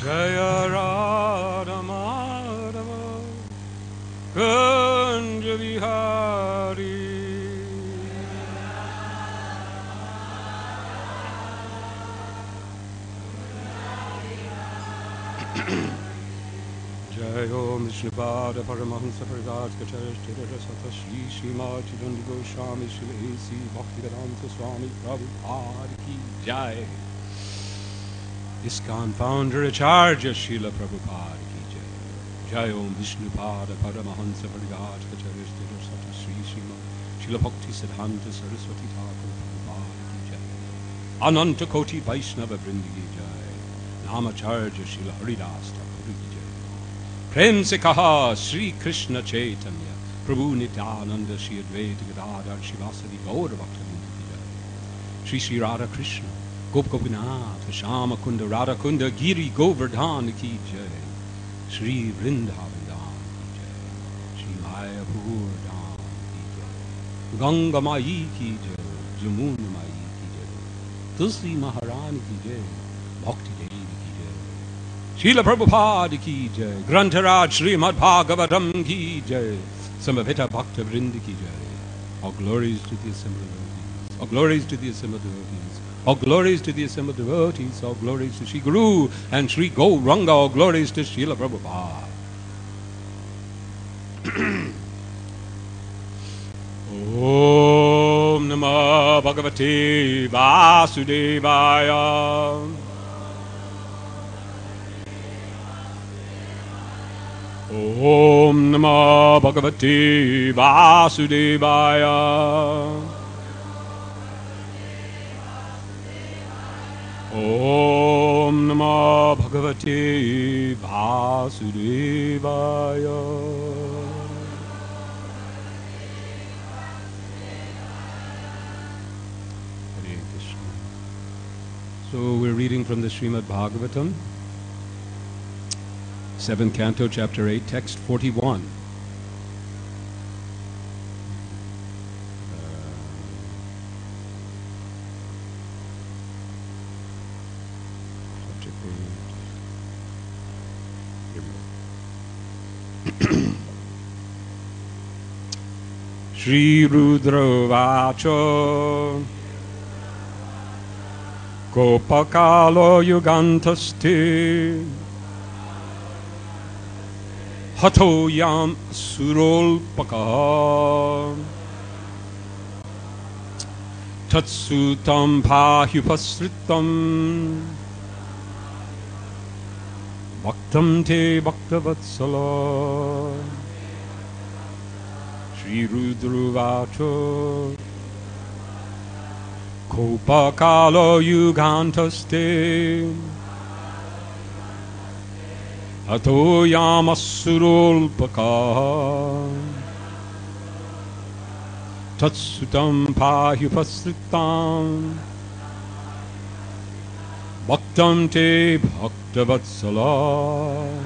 Jaya Radha Madhava Kunja Vihari Jai Om Vishnupada Paramahansa Paradatkacharya Sthira Sata Shri Srimati Dandi Goswami Shri A.C. Bhaktivedanta Swami Prabhupada Ki Jai. ISKCON founder Acharya Srila Prabhupada Ki Jai. Jai Om Vishnupada Paramahansa Paradatkacharya Sthira Sata Shri Srimati Srila Bhakti Siddhanta Saraswati Thakur Prabhupada Ki Jai. Ananta Koti Vaishnava Vrindi Ki Jai. Namacharya Srila Haridas Thakur Ki Jai. Prem se kaha Shri Krishna Chaitanya Prabhu Nityananda Shri Advaita Gadadhar Shivasadi Gaura Bhaktivinoda Ki Jai. Shri Shri Radha Krishna Gop Gopinath Shama Kunda Radha Kunda Giri Govardhan Ki Jai. Shri Vrindavan Dham Ki Jai. Shri Mayapur Dham Ki Jai. Ganga Mai Ki Jai. Jamuna Mai Ki Jai. Tulsi Maharani Ki Jai. Bhakti Devi Ki Jai. Srila Prabhupada Ki Jai. Grantaraj Srimad Bhagavatam Ki Jai. Samavita Bhakta Vrinda Ki Jai. All glories to the assembled devotees. All glories to the assembled devotees. All glories to the assembled devotees. All glories to Sri Guru and Sri Gauranga. All glories to Srila Prabhupada. Om Namah Bhagavate Vasudevaya. Om Namah Bhagavate Vasudevaya. Om Namah Bhagavate Vasudevaya. Hare Krishna. So we're reading from the Srimad Bhagavatam, 7th Canto, Chapter 8, Text 41. Subject page. Here we go. Shri Rudra Vacho Gopakalo Yugantaste Hato Yam Surolpaka Tatsutam Pahyupasritam Bhaktam Te Bhaktavatsala Shri Rudruvacho Kopakalo Yugantaste Ato Yamasurulpaka Tatsutam Pahyupasritam Bhaktam Te Bhaktavatsala.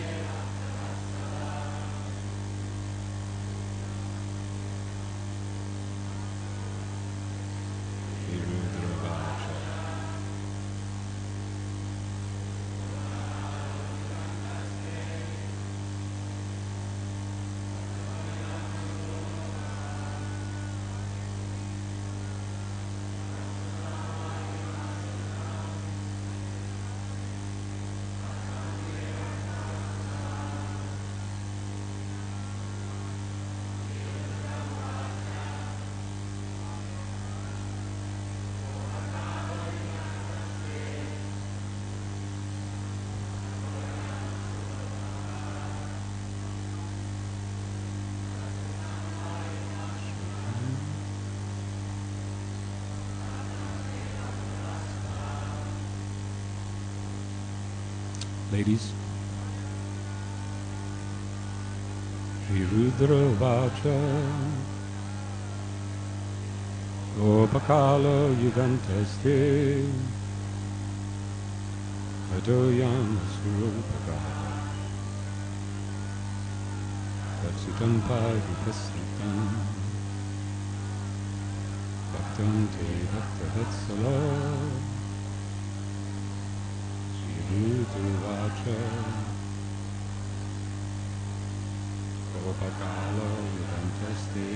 Ladies, Shri Rudra Vacha Gopakala Yugantaste Adoyam Surupaka Tatsutam Pahyupasritam Bhaktam Te Bhaktavatsala Rudra Rudravacha Kopakalo Yudantasti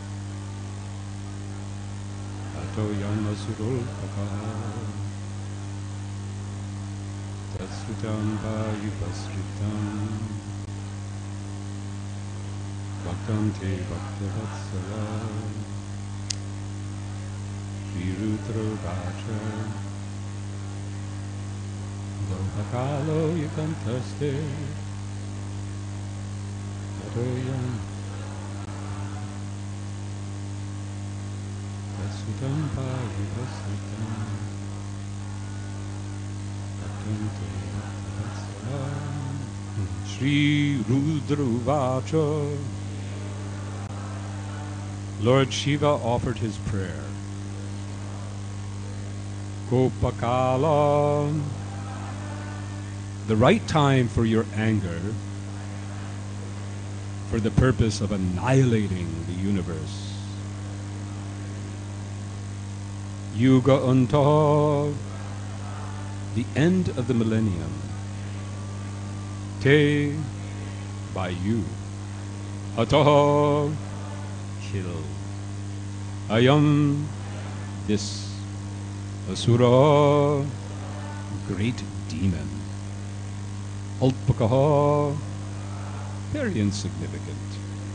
Ato Yamasurulpaka Tatsutam Vayupasritam Bhaktam Te Bhaktavatsala Rudravacha Kopakalo Yudantasti Adoyam Tatsutam Vayupasritam Bhaktam Te Bhaktavatsala Shri Rudravacha. Lord Shiva offered his prayer. Kopakala, the right time for your anger, for the purpose of annihilating the universe. Yuga Anta, the end of the millennium. Te, by you. Ataha, kill. Ayam, this. Asura, great demon. Alpakaha, very insignificant.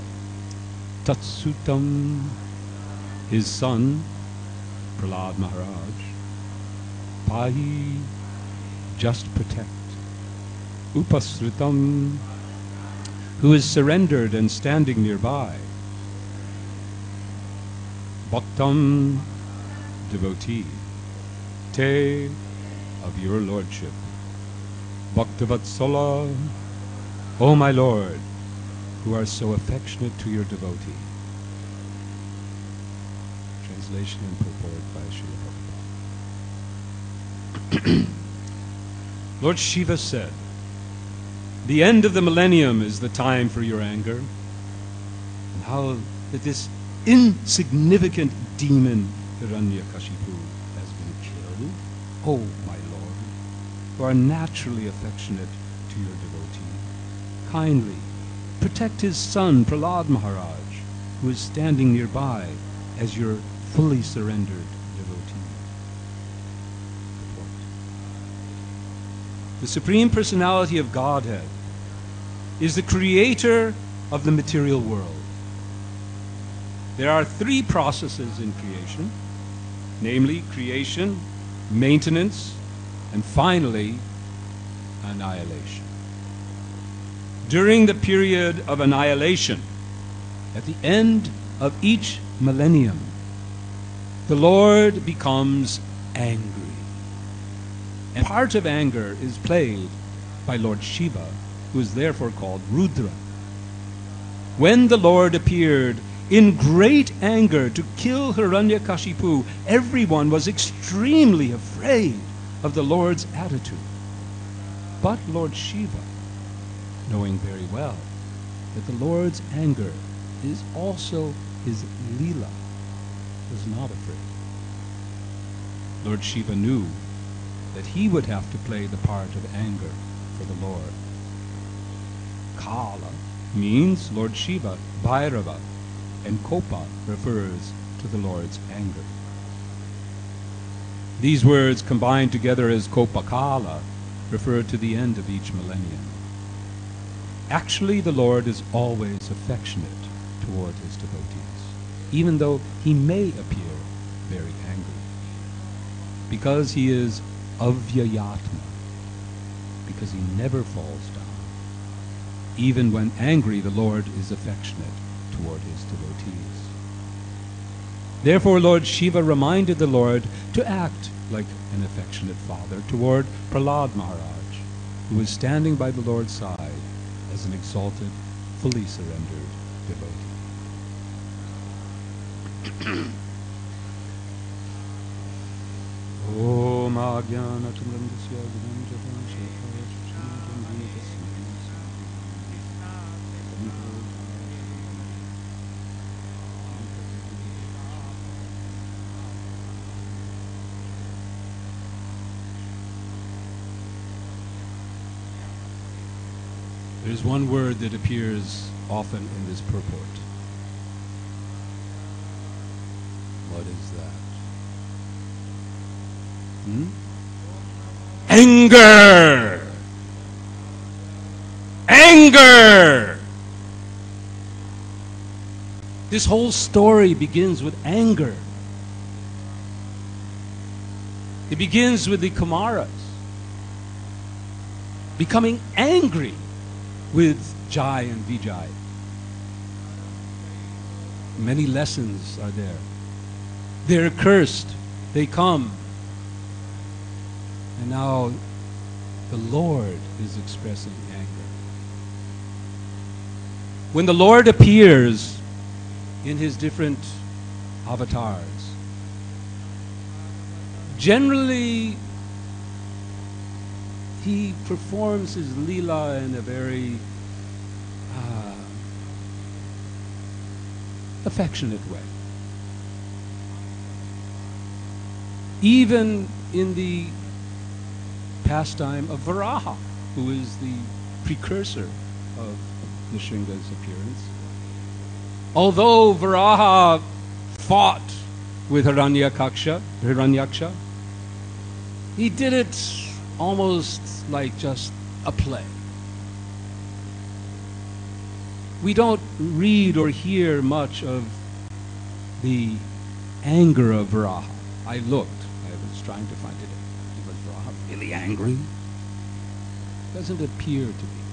Tatsutam, his son, Prahlad Maharaj. Pahi, just protect. Upasritam, who is surrendered and standing nearby. Bhaktam, devotee. Te, of your lordship. Bhaktavatsala, O my Lord, who are so affectionate to your devotee. Translation and purport by Srila Prabhupada. Lord Shiva said, the end of the millennium is the time for your anger. And how that this insignificant demon, Hiranyakashipu, has been killed. Oh, my Lord, who are naturally affectionate to your devotee, kindly protect his son, Prahlad Maharaj, who is standing nearby as your fully surrendered devotee. The Supreme Personality of Godhead is the creator of the material world. There are three processes in creation, namely creation, maintenance, and finally, annihilation. During the period of annihilation, at the end of each millennium, the Lord becomes angry. And part of anger is played by Lord Shiva, who is therefore called Rudra. When the Lord appeared in great anger to kill Hiranyakashipu, everyone was extremely afraid of the Lord's attitude. But Lord Shiva, knowing very well that the Lord's anger is also his Leela, was not afraid. Lord Shiva knew that he would have to play the part of anger for the Lord. Kala means Lord Shiva, Bhairava, and Kopa refers to the Lord's anger. These words combined together as Kopakala refer to the end of each millennium. Actually, the Lord is always affectionate toward his devotees, even though he may appear very angry, because he is Avyayatma, because he never falls down. Even when angry, the Lord is affectionate toward his devotees. Therefore, Lord Shiva reminded the Lord to act like an affectionate father toward Prahlad Maharaj, who was standing by the Lord's side as an exalted, fully surrendered devotee. Om Ajnanatimrandasya Gnanjatam Shekaya Shushantam Anitasya. There's one word that appears often in this purport. What is that? Anger! Anger! This whole story begins with anger. It begins with the Kumaras becoming angry with Jai and Vijay. Many lessons are there. They're cursed. They come. And now the Lord is expressing anger. When the Lord appears in his different avatars, generally he performs his Leela in a very affectionate way. Even in the pastime of Varaha, who is the precursor of Nrsinga's appearance. Although Varaha fought with Hiranyaksha, he did it almost like just a play. We don't read or hear much of the anger of Varaha. I looked. I was trying to find it. Was Varaha really angry? Doesn't appear to be.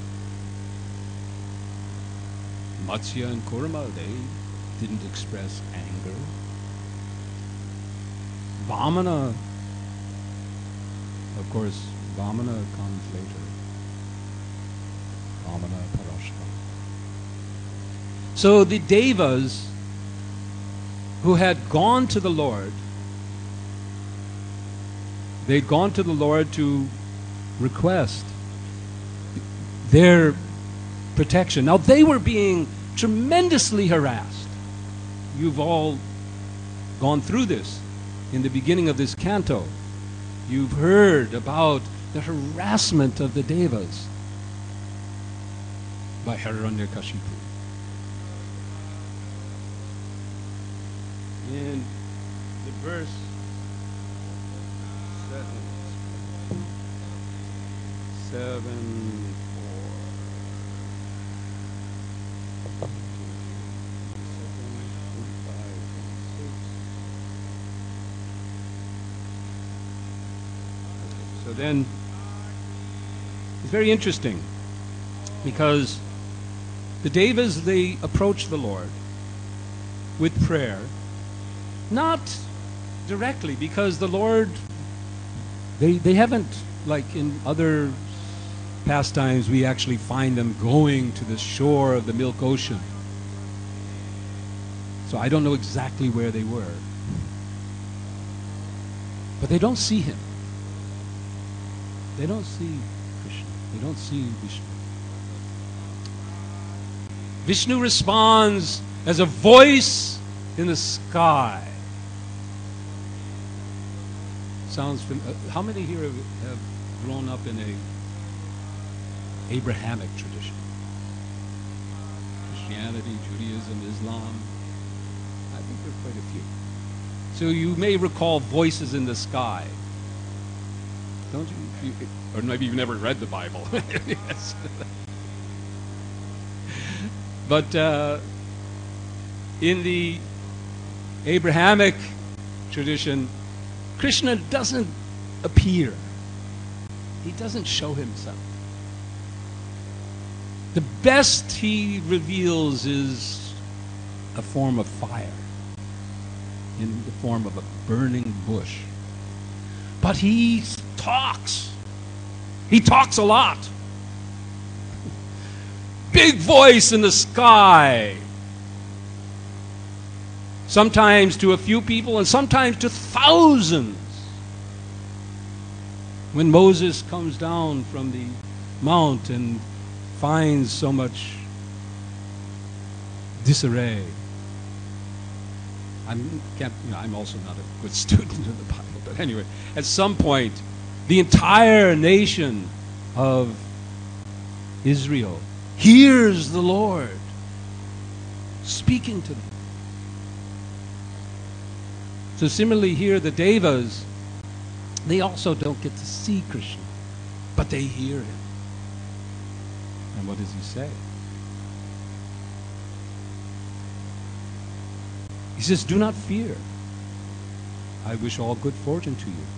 Matsya and Kurma, they didn't express anger. Vamana, of course, Vamana comes later. Vamana Parashara. So the Devas who had gone to the Lord, they'd gone to the Lord to request their protection. Now they were being tremendously harassed. You've all gone through this in the beginning of this canto. You've heard about the harassment of the Devas by Hiranyakashipu. In the verse 7, 4. So then, it's very interesting because the Devas, they approach the Lord with prayer, not directly, because the Lord, they haven't, like in other pastimes, we actually find them going to the shore of the Milk Ocean. So I don't know exactly where they were. But they don't see him. They don't see Krishna. They don't see Vishnu. Vishnu responds as a voice in the sky. Sounds familiar. How many here have grown up in a Abrahamic tradition? Christianity, Judaism, Islam. I think there are quite a few. So you may recall voices in the sky. Don't you? Or maybe you've never read the Bible. Yes. But in the Abrahamic tradition, Krishna doesn't appear. He doesn't show himself. The best he reveals is a form of fire, in the form of a burning bush. But he talks. He talks a lot. Big voice in the sky. Sometimes to a few people and sometimes to thousands. When Moses comes down from the mount and finds so much disarray. I'm also not a good student of the Bible, but anyway, at some point, the entire nation of Israel hears the Lord speaking to them. So similarly here, the Devas, they also don't get to see Krishna, but they hear him. And what does he say? He says, do not fear. I wish all good fortune to you.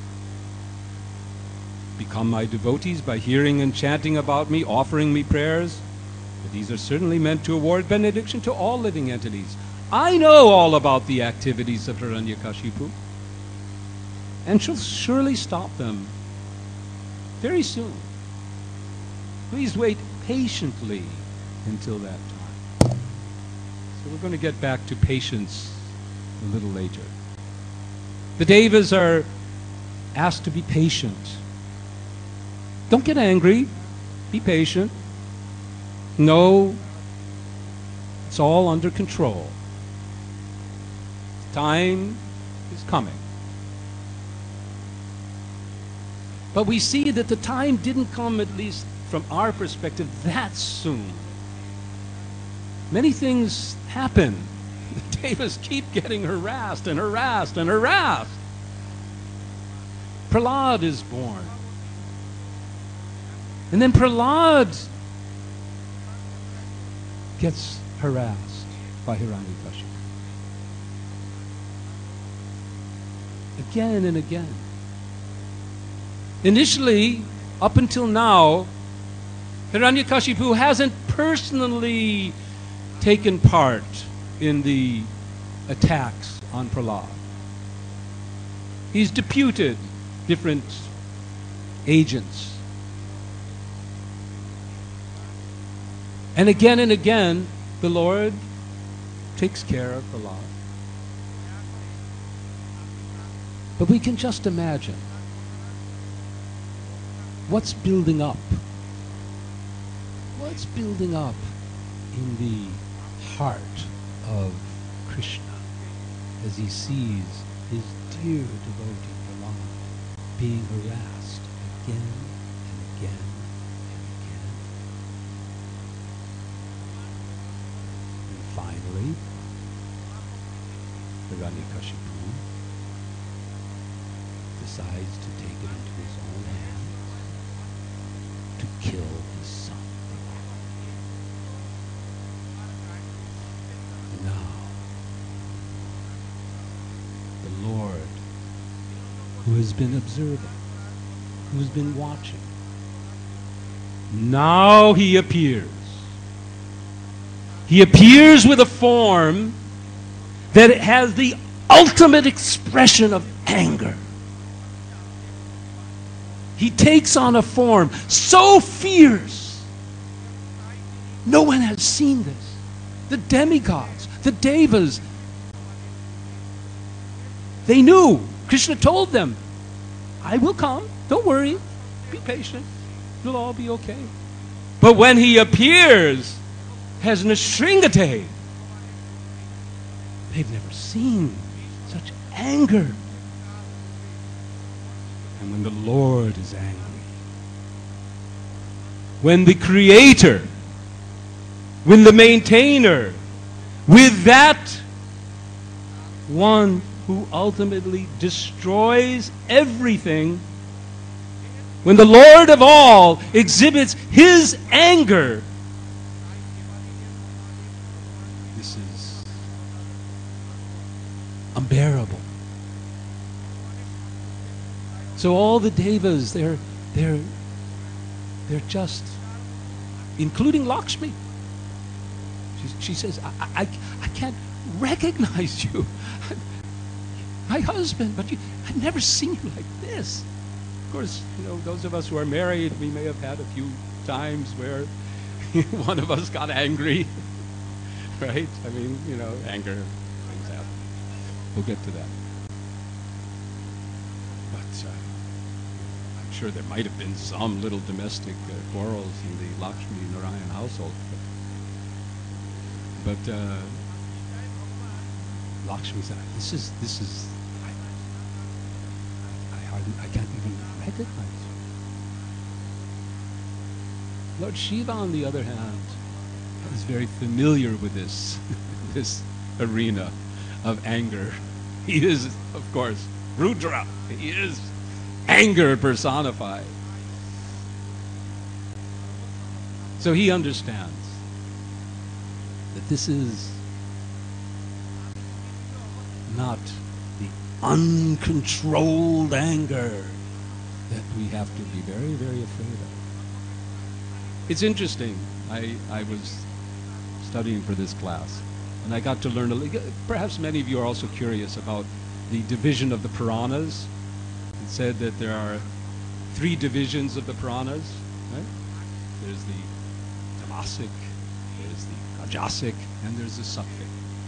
Become my devotees by hearing and chanting about me, offering me prayers. For these are certainly meant to award benediction to all living entities. I know all about the activities of Hiranyakashipu, and shall surely stop them very soon. Please wait patiently until that time. So we're going to get back to patience a little later. The Devas are asked to be patient. Don't get angry. Be patient. No, it's all under control. Time is coming. But we see that the time didn't come, at least from our perspective, that soon. Many things happen. The Devas keep getting harassed and harassed and harassed. Prahlad is born. And then Prahlad gets harassed by Hiranyakashipu. Again and again. Initially, up until now, Hiranyakashipu hasn't personally taken part in the attacks on Prahlad. He's deputed different agents. And again, the Lord takes care of Prahlad. But we can just imagine what's building up. What's building up in the heart of Krishna as he sees his dear devotee Prahlad being harassed again and again and again. And finally, Hiranyakashipu decides to take it into his own hands to kill his son. Now, the Lord, who has been observing, who has been watching, now he appears. He appears with a form that has the ultimate expression of anger. He takes on a form so fierce. No one has seen this. The demigods, the devas, they knew. Krishna told them, I will come. Don't worry. Be patient. It'll all be okay. But when he appears as Nrsimhadeva, they've never seen such anger. And when the Lord is angry, when the Creator, when the Maintainer, with that one who ultimately destroys everything, when the Lord of all exhibits his anger, this is unbearable. So all the devas, they're just, including Lakshmi. She says, I can't recognize you. My husband, but I've never seen you like this. Of course, those of us who are married, we may have had a few times where one of us got angry, right? I mean, anger, things happen. We'll get to that. But I'm sure there might have been some little domestic quarrels in the Lakshmi Narayan household. But Lakshmi said, this is, I can't even recognize you. Lord Shiva, on the other hand, is very familiar with this, this arena of anger. He is, of course, Rudra. He is anger personified. So he understands that this is not the uncontrolled anger that we have to be very, very afraid of. It's interesting. I was studying for this class, and I got to learn a little. Perhaps many of you are also curious about the division of the Puranas. It said that there are 3 divisions of the Puranas. Right? There's the Tamasic, there's the Rajasic, and there's the Sattvic.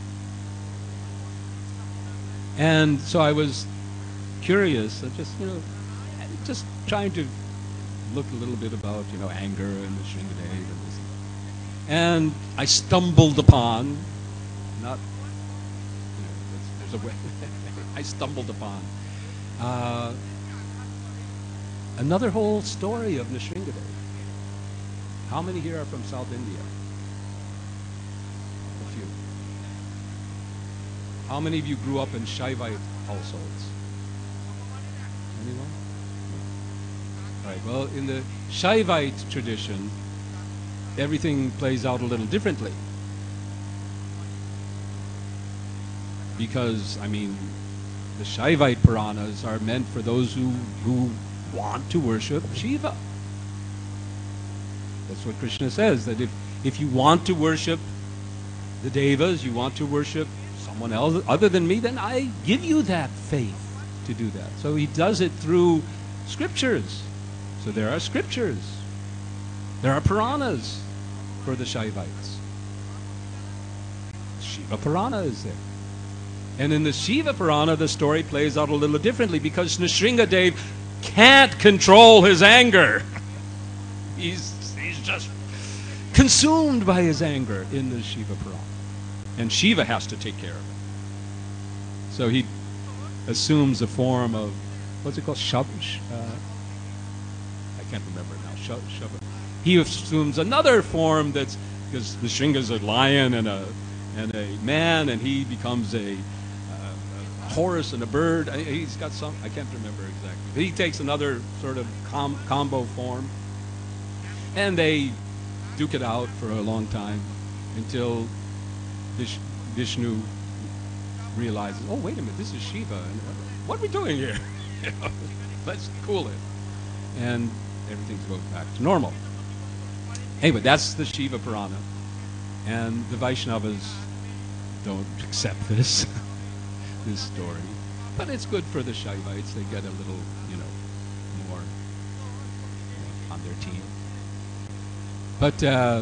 And so I was curious, just trying to look a little bit about, anger and the Shringadev and this. And I stumbled upon, there's a way, I stumbled upon another whole story of Nrsingadev. How many here are from South India? A few. How many of you grew up in Shaivite households? Anyone? Right. Well, in the Shaivite tradition, everything plays out a little differently. Because, the Shaivite Puranas are meant for those who want to worship Shiva. That's what Krishna says, that if you want to worship the Devas, you want to worship someone else other than me, then I give you that faith to do that. So he does it through scriptures. So there are scriptures. There are Puranas for the Shaivites. Shiva Purana is there. And in the Shiva Purana, the story plays out a little differently because Nrsingadev can't control his anger. He's just consumed by his anger in the Shiva Purana. And Shiva has to take care of it. So he assumes a form of, what's it called? I can't remember now. He assumes another form that's, because Nrsinga's a lion and a man, and he becomes a horse and a bird. He's got some, I can't remember exactly. But he takes another sort of combo form. And they duke it out for a long time until Vishnu realizes, oh, wait a minute, this is Shiva. And what are we doing here? Let's cool it. And everything goes back to normal. Anyway, that's the Shiva Purana. And the Vaishnavas don't accept this, this story. But it's good for the Shaivites. They get a little, more on their team. But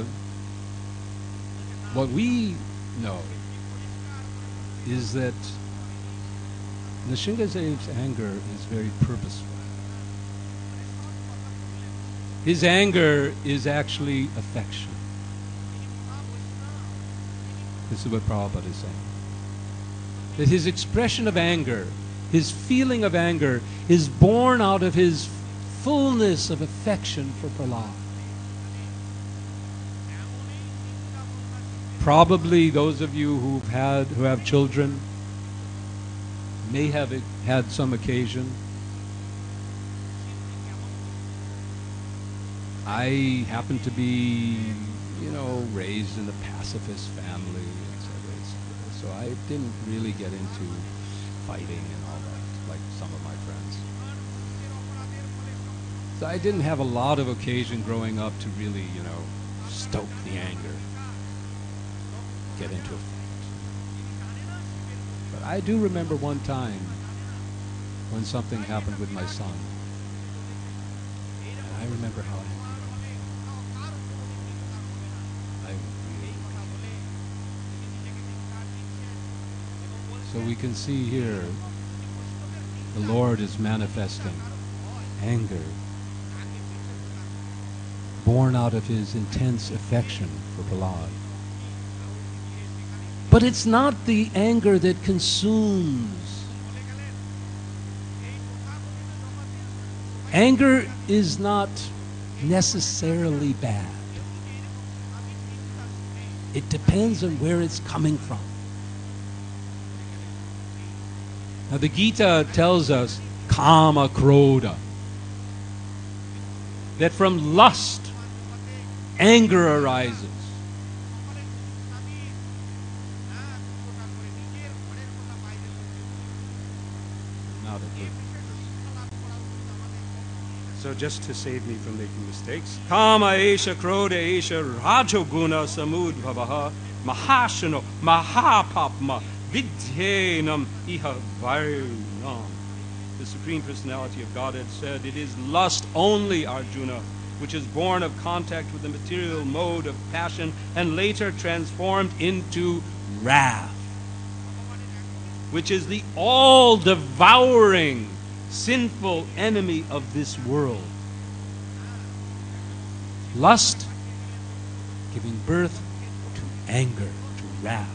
what we know is that Nrsingadev's anger is very purposeful. His anger is actually affection. This is what Prabhupada is saying. That his expression of anger, his feeling of anger, is born out of his fullness of affection for Prahlad. Probably those of you who have children may have had some occasion. I happen to be, raised in a pacifist family, etc. So I didn't really get into fighting and all that, like some of my friends. So I didn't have a lot of occasion growing up to really, stoke the anger, get into a fight. But I do remember one time when something happened with my son. And I remember how angry I really. So we can see here the Lord is manifesting anger born out of his intense affection for Prahlad. But it's not the anger that consumes. Anger is not necessarily bad. It depends on where it's coming from. Now the Gita tells us, kama krodha, that from lust, anger arises. Not a good. So just to save me from making mistakes, kama esha krodha esha rajoguna samudbhavaha mahashano mahapapma vidyenam iha varnam. The Supreme Personality of Godhead said, it is lust only, Arjuna, which is born of contact with the material mode of passion and later transformed into wrath, which is the all-devouring, sinful enemy of this world. Lust giving birth to anger, to wrath.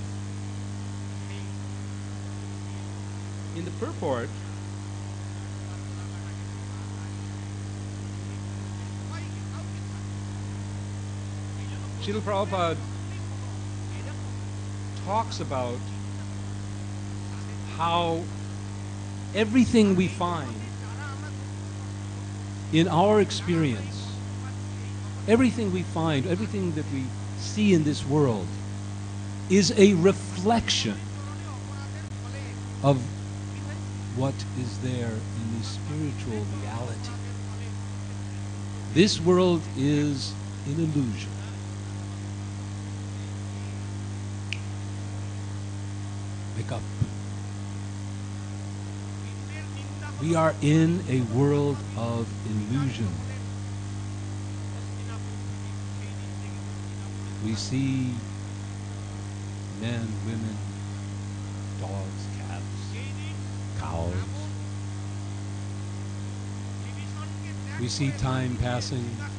In the purport, Srila Prabhupada talks about how everything we find in our experience, everything we find, everything that we see in this world is a reflection of what is there in the spiritual reality. This world is an illusion. Wake up. We are in a world of illusion. We see men, women, dogs, cats, cows. We see time passing.